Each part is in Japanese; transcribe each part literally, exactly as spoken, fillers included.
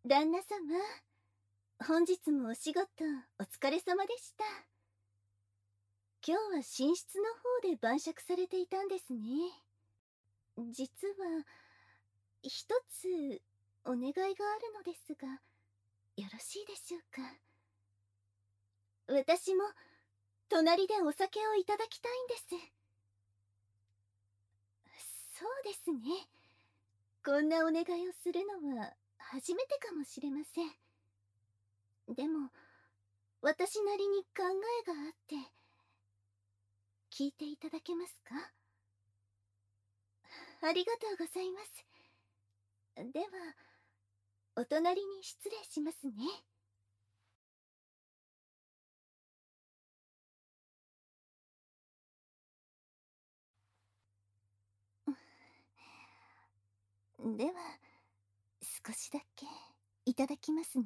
旦那様、本日もお仕事お疲れ様でした。今日は寝室の方で晩酌されていたんですね。実は、一つお願いがあるのですが、よろしいでしょうか。私も隣でお酒をいただきたいんです。そうですね。こんなお願いをするのは初めてかもしれません。でも、私なりに考えがあって、聞いていただけますか？ありがとうございます。では、お隣に失礼しますね。では、少しだけいただきますね。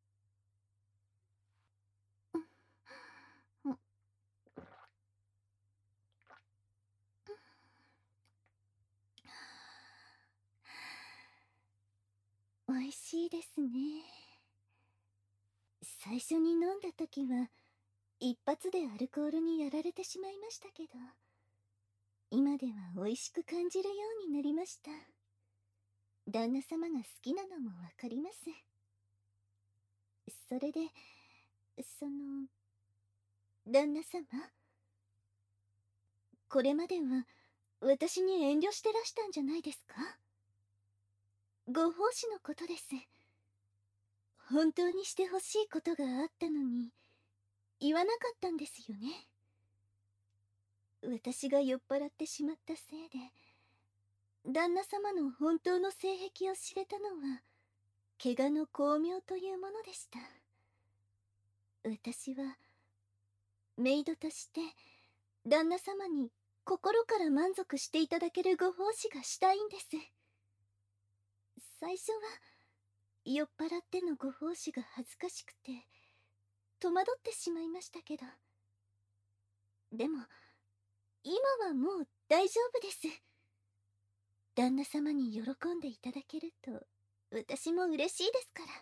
うん、美味しいですね。最初に飲んだ時は一発でアルコールにやられてしまいましたけど、今では美味しく感じるようになりました。旦那様が好きなのもわかります。それで、その、旦那様、これまでは私に遠慮してらしたんじゃないですか？ご奉仕のことです。本当にしてほしいことがあったのに言わなかったんですよね。私が酔っ払ってしまったせいで旦那様の本当の性癖を知れたのは怪我の巧妙というものでした。私はメイドとして旦那様に心から満足していただけるご奉仕がしたいんです。最初は酔っ払ってのご奉仕が恥ずかしくて戸惑ってしまいましたけど、でも今はもう大丈夫です。旦那様に喜んでいただけると私も嬉しいですから。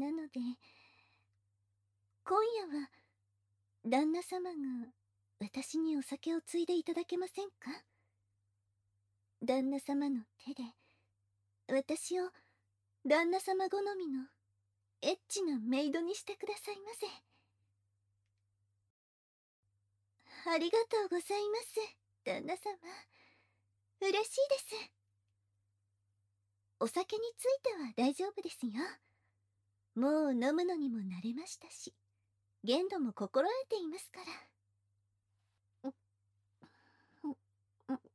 なので今夜は旦那様が私にお酒をついでいただけませんか？旦那様の手で私を旦那様好みのエッチなメイドにしてくださいませ。ありがとうございます、旦那様。嬉しいです。お酒については大丈夫ですよ。もう飲むのにも慣れましたし、限度も心得ていますから。う、う、う、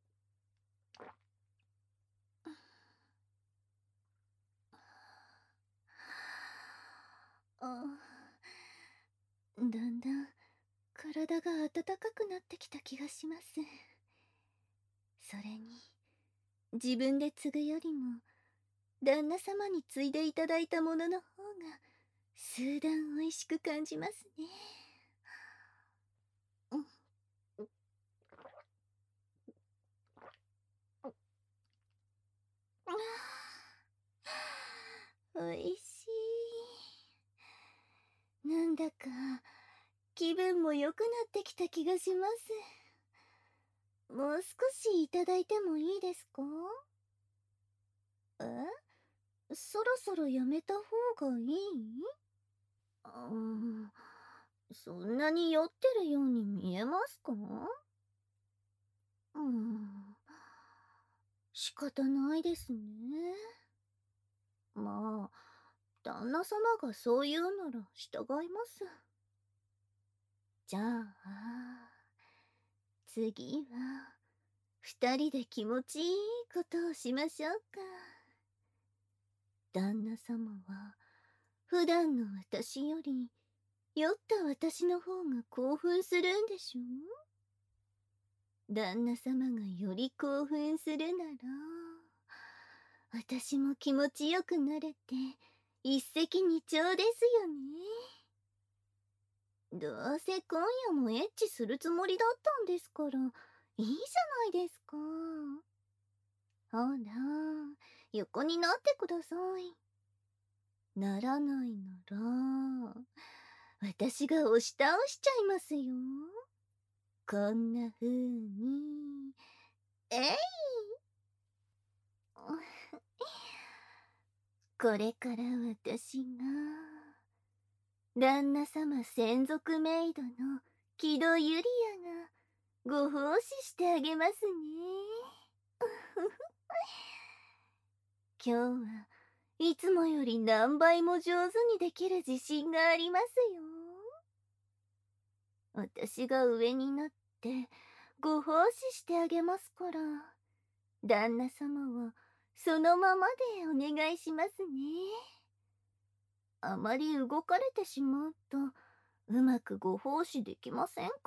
あ、だんだん体が温かくなってきた気がします。それに自分で継ぐよりも旦那様に継いでいただいたものの方が数段美味しく感じますね。うん、あー、美味しい。なんだか気分も良くなってきた気がします。もう少しいただいてもいいですか？え、そろそろやめた方がいい？うーん、そんなに酔ってるように見えますか？うーん、仕方ないですね。まあ、旦那様がそう言うなら従います。じゃあ、次は、二人で気持ちいいことをしましょうか。旦那様は、普段の私より、酔った私の方が興奮するんでしょう？旦那様がより興奮するなら、私も気持ちよくなれて、一石二鳥ですよね。どうせ今夜もエッチするつもりだったんですから、いいじゃないですか。ほら、 横になってください。ならないなら、私が押し倒しちゃいますよ。こんな風に。えいこれから私が、旦那様専属メイドの木戸ゆりあがご奉仕してあげますね。今日はいつもより何倍も上手にできる自信がありますよ。私が上になってご奉仕してあげますから、旦那様はそのままでお願いしますね。あまり動かれてしまうとうまくご奉仕できませんから。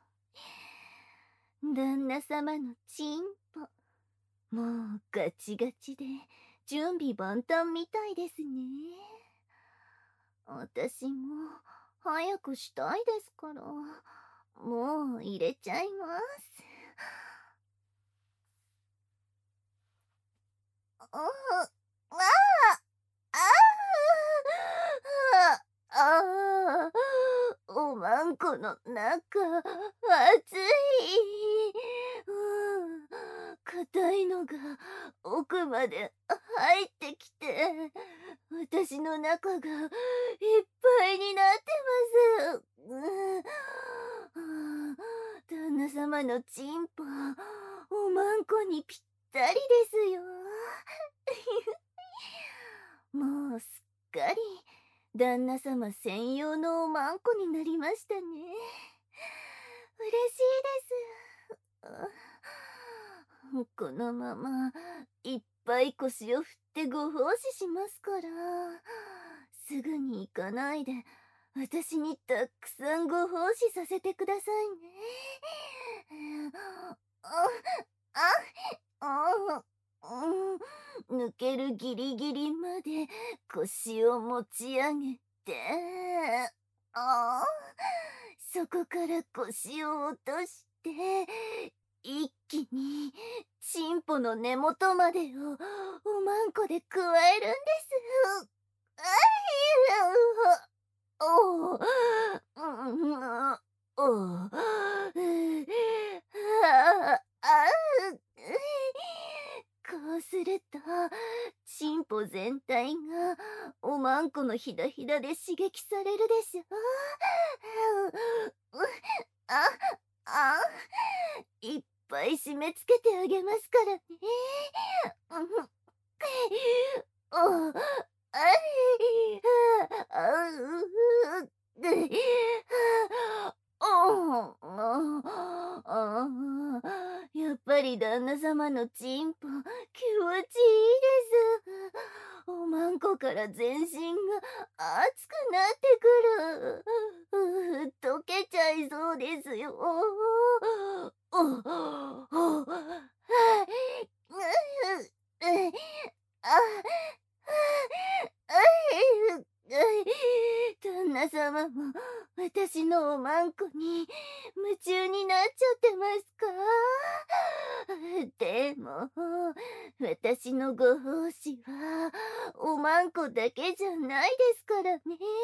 旦那様のチンポ、もうガチガチで準備万端みたいですね。私も早くしたいですから、もう入れちゃいます。ああ、ああ、ああ、おまんこの中、熱い。硬いのが奥まで入ってきて、私の中がいっぱいになってます。旦那様のチンポ、おまんこにぴったりですよ。もうすっかり旦那様専用のおまんこになりましたね。嬉しいです。このままいっぱい腰を振ってご奉仕しますから、すぐに行かないで私にたくさんご奉仕させてくださいね。あ、あ、あ、うん、抜けるギリギリまで腰を持ち上げて、ああ、そこから腰を落として、一気にチンポの根元までをおまんこで加えるんです。あいおお、うん、おお、ああ、こうするとチンポ全体がおまんこのひだひだで刺激されるでしょ。ああ、いっぱい締め付けてあげますからね。おあいあうおあやっぱり旦那様のチンポ気持ちいいです。おまんこから全身が熱くなってくる。溶けちゃいそうですよ。おおおはいあ旦那様も私のおまんこに夢中になっちゃってますか？でも私のご奉仕はおまんこだけじゃないですからね。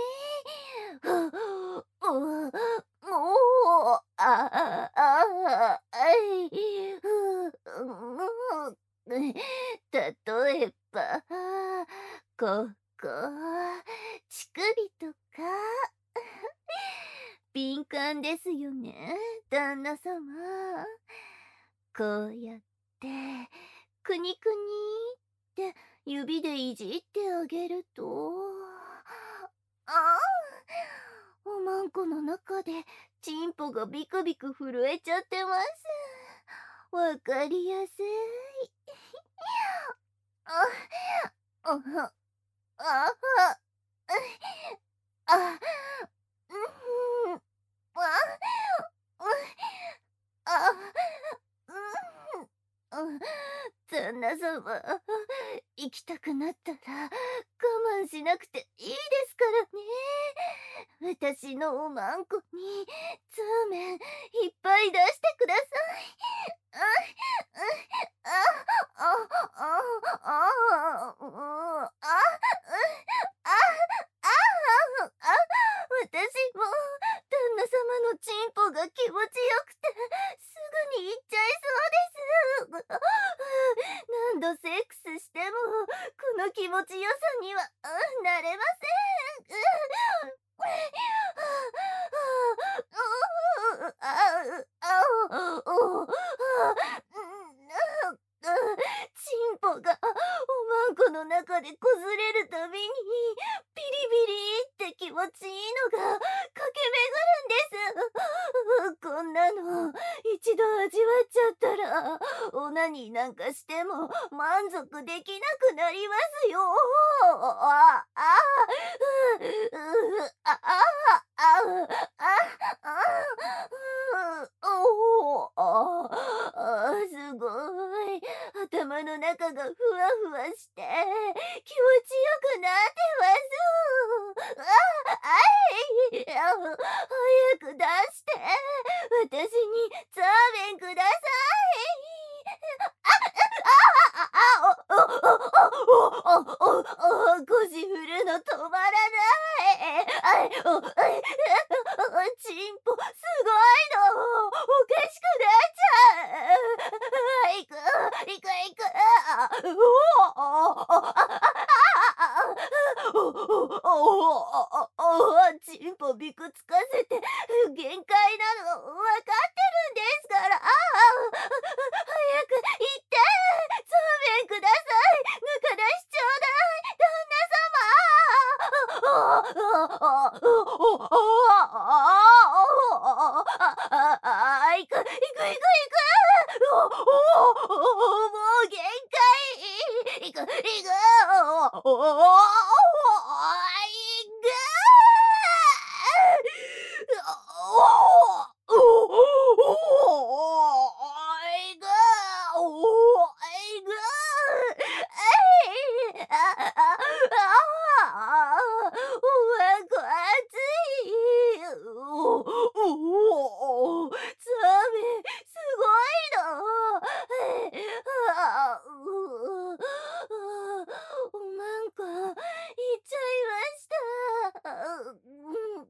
おもうああああい例えばここ乳首とか敏感ですよね、旦那様。こうやってくにくにって指でいじってあげると、ああ、おまんこの中でチンポがビクビク震えちゃってます。わかりやすい。あ、あ、あ、あ、あ、うん、あ、あ、うん、旦那様、行きたくなったら我慢しなくていいですからね。 私のおまんこにザーメンいっぱい出してください。あ、あ、あ、あ、あ、あ、あ、あ、あ、あ、私も旦那様のチンポが気持ちよくてすぐに行っちゃいそうです。何度セックスしてもこの気持ちよさにはなれません。チンポがおまんこの中でこずれるたびにビリビリって気持ちいいのが駆け巡るんです。こんなの一度味わっちゃったらオナニーなんかしても満足できなくなりますよ。ああああああああすごい頭の中がふわふわして気持ちよくなってます。ああい早く出して私にザーメンください。ああああおおおお腰振るの止まらない。あいおいチンポすごいのおかしくなっちゃう。行く行く行く。おおおおおチンポびくつかせて限界なの分かってるんですから。早く行ってザーメンください。中出しちょうだい旦那様。ああ行く行く行く行く。おおもう限界。行く行く。おお行く。おおいぐおいぐえいあああおわんこ熱い。おおザーメンすごいの。あうおまんこいっちゃいました。うん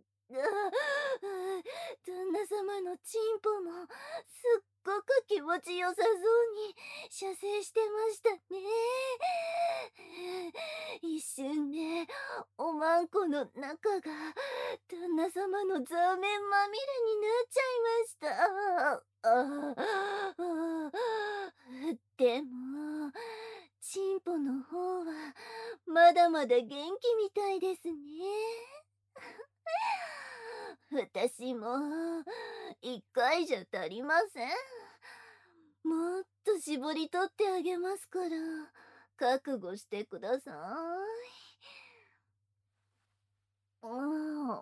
旦那様のチンポもすっごく気持ちよさそうに射精してましたね。一瞬でおまんこの中が旦那様のザーメンまみれになっちゃいました。ああでもチンポの方はまだまだ元気みたいですね。私も一回じゃ足りません。もっと絞り取ってあげますから覚悟してください。うん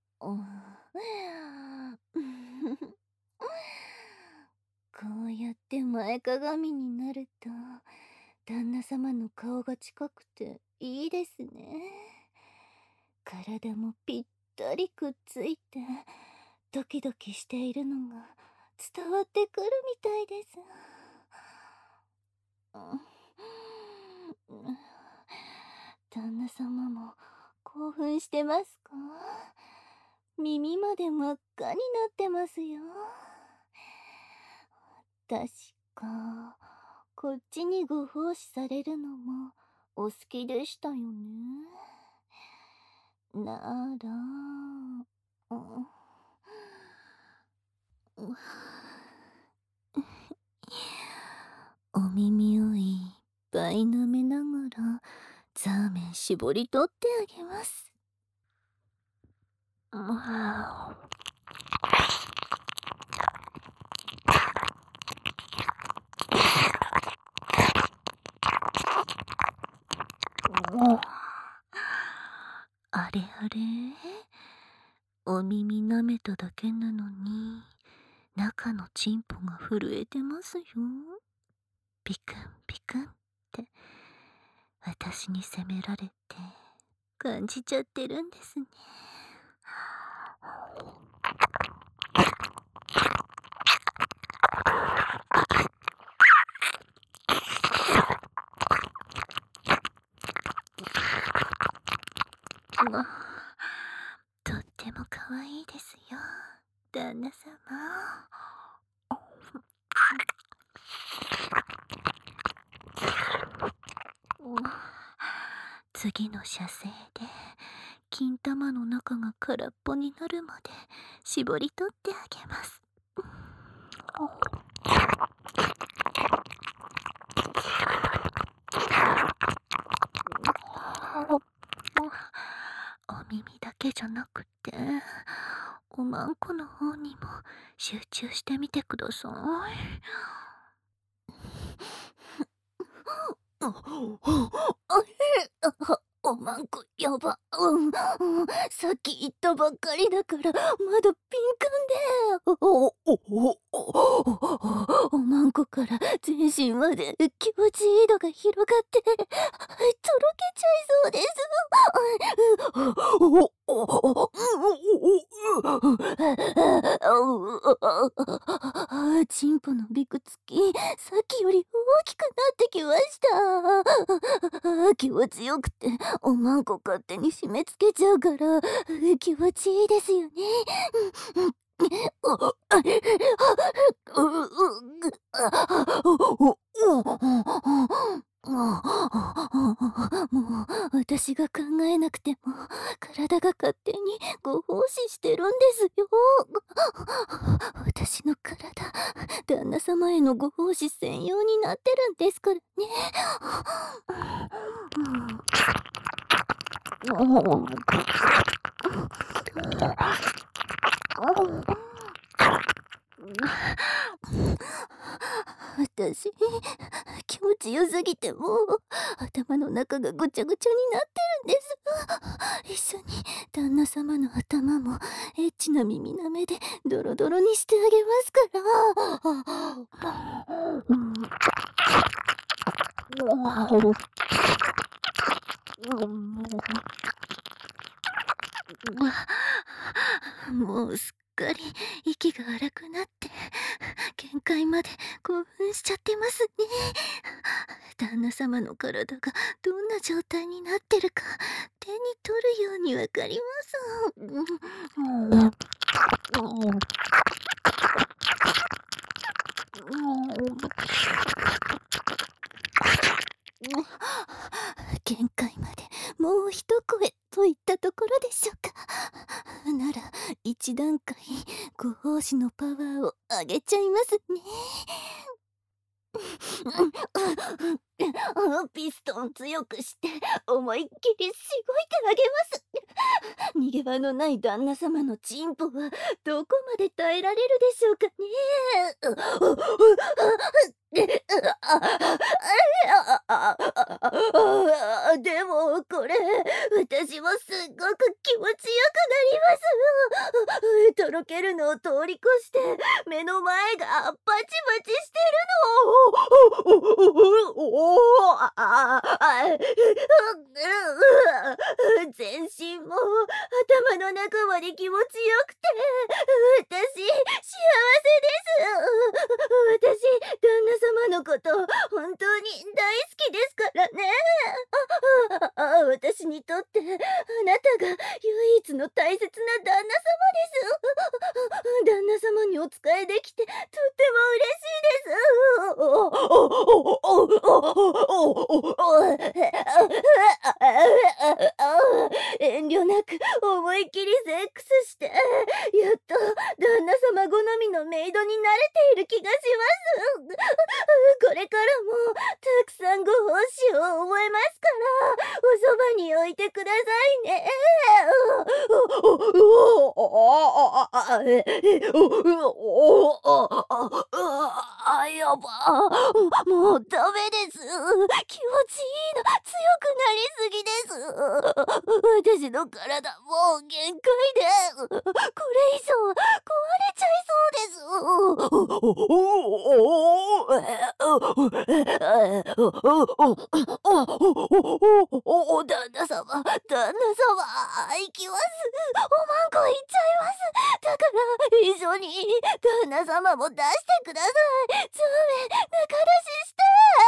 こうやって前かがみになると旦那様の顔が近くていいですね。体もぴったりくっついてドキドキしているのが伝わってくるみたいです。旦那様も興奮してますか？耳まで真っ赤になってますよ。確かこっちにご奉仕されるのもお好きでしたよね。なら、うん、お耳をいっぱい舐めながらザーメン絞り取ってあげます。あれあれお耳舐めただけなのに中のチンポが震えてますよ。ピクンピクンって私に責められて感じちゃってるんですね。 とっても可愛いですよ、旦那様。次の射精で金玉の中が空っぽになるまで絞り取ってあげます。お耳だけじゃなくておまんこの方にも集中してみてください。おまんこやば、うん、うん、さっき言ったばっかりだからまだピンクんで、おおおおおまんこから全身まで気持ちいいのが広がってとろけちゃいそうです。チンポのびくつきさっきより大きくなってきました。気持ちよくておまんこ勝手に締め付けちゃうから気持ちいいですよね。もう私が考えなくても体が勝手にご奉仕してるんですよ。私の体、旦那様へのご奉仕専用になってるんですからね。私気持ちよすぎてもう頭の中がぐちゃぐちゃになってるんです。一緒に旦那様の頭もエッチな耳なめでドロドロにしてあげますからもうすっかり息が荒くなって限界まで興奮しちゃってますね。旦那様の体がどんな状態になってるか手に取るようにわかります。限界までもう一声といったところでしょうか。なら一段階ご奉仕のパワーを上げちゃいますね。ピストン強くして思いっきりしごいてあげます。逃げ場のない旦那様のチンポはどこまで耐えられるでしょうかね。でもこれ私もすっごく気持ちよくなります。とろけるのを通り越して目の前がパチパチしてるの。全身も頭の中まで気持ちよくて私幸せです。私旦那様のこと本当に大好きですからね。ああ私にとってあなたが唯一の大切な旦那様です。旦那様にお仕えできてとっても嬉しいです。遠慮なく思いっきりセックスしてやっと旦那様好みのメイドになれている気がします。これからもたくさんご奉仕を覚えますからおそばに置いてくださいね。あ、やば、もうダメです。気持ちいいの強くなりすぎです。私の体もう限界でこれ以上壊れちゃいそうです。お旦那様、旦那様、行きます。おまんこ行っちゃいます。だから一緒に旦那様も出してください。つめ中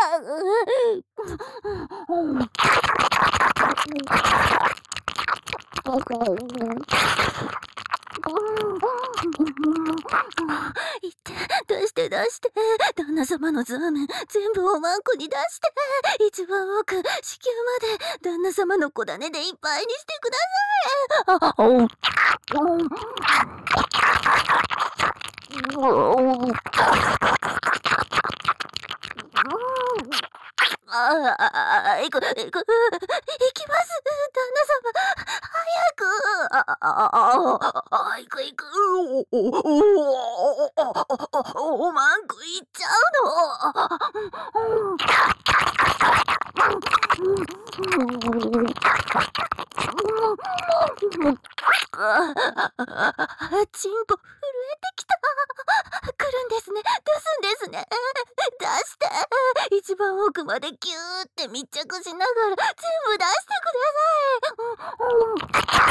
出しして。 いって、出して出して。旦那様のザーメン全部おまんこに出して。一番奥、子宮まで旦那様の小種でいっぱいにしてください。あ、おう。ああ、行く、行く、行きます、旦那様。早く。ああ、あ、行く行く。おまんこ行っちゃうの。チンポ震えてきた。来るんですね。出すんですね。出して。一番奥までギューって密着しながら全部出してくださ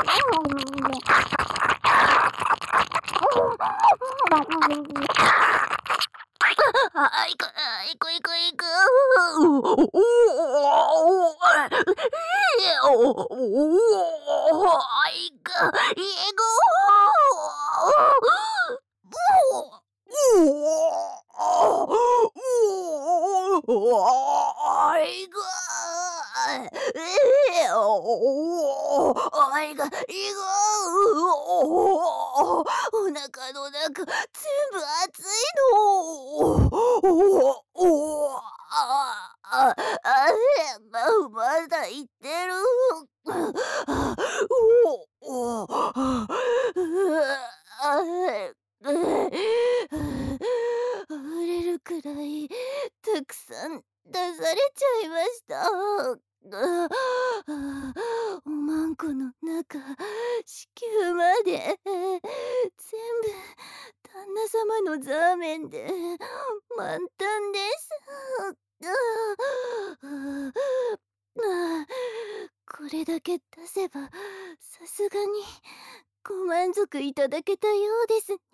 い。あ、行く、行く、行く、行く。おおおおおいく、いく。おいく。ええおおいく、いく。お腹の中全部熱いの。おおあああまだ言ってる。おおあ溢れるくらいたくさん出されちゃいました。おまんこの中、子宮まで全部旦那様のザーメンで満タンです。これだけ出せばさすがにご満足いただけたようですね。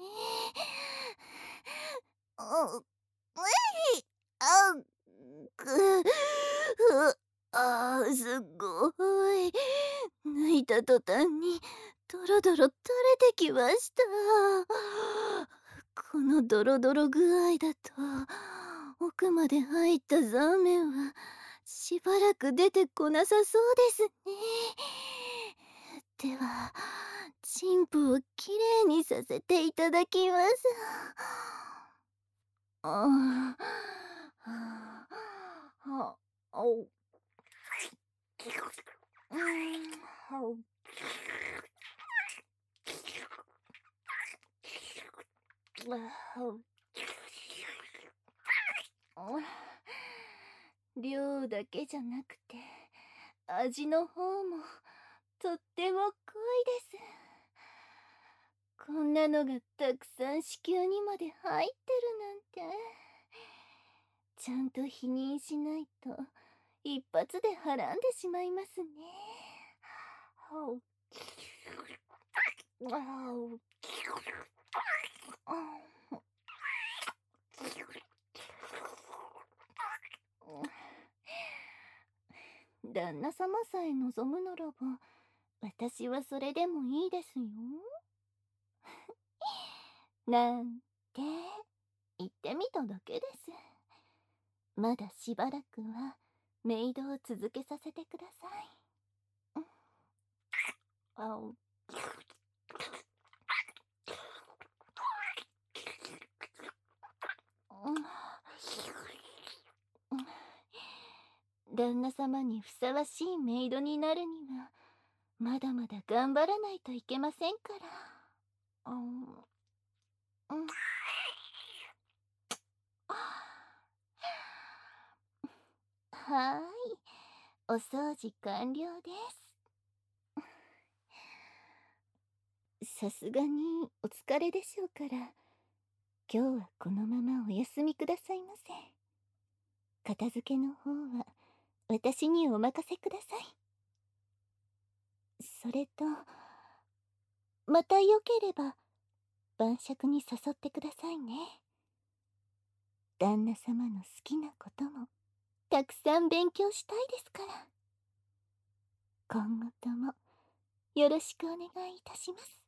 あ、ういあくあーすごい。抜いた途端にドロドロ垂れてきました。このドロドロ具合だと奥まで入ったザーメンはしばらく出てこなさそうですね。ではチンプをきれいにさせていただきます。ああああお量だけじゃなくて味の方もとっても濃いです。こんなのがたくさん子宮にまで入ってるなんて。ちゃんと否認しないと一発ではらんでしまいますね。旦那様さえ望むならば私はそれでもいいですよ。なんて言ってみただけです。まだしばらくはメイドを続けさせてください。あお旦那様にふさわしいメイドになるにはまだまだ頑張らないといけませんから。うん、うん、はーい、お掃除完了です。さすがにお疲れでしょうから、今日はこのままお休みくださいませ。片付けの方は私にお任せください。それと、またよければ晩酌に誘ってくださいね。旦那様の好きなこともたくさん勉強したいですから。今後ともよろしくお願いいたします。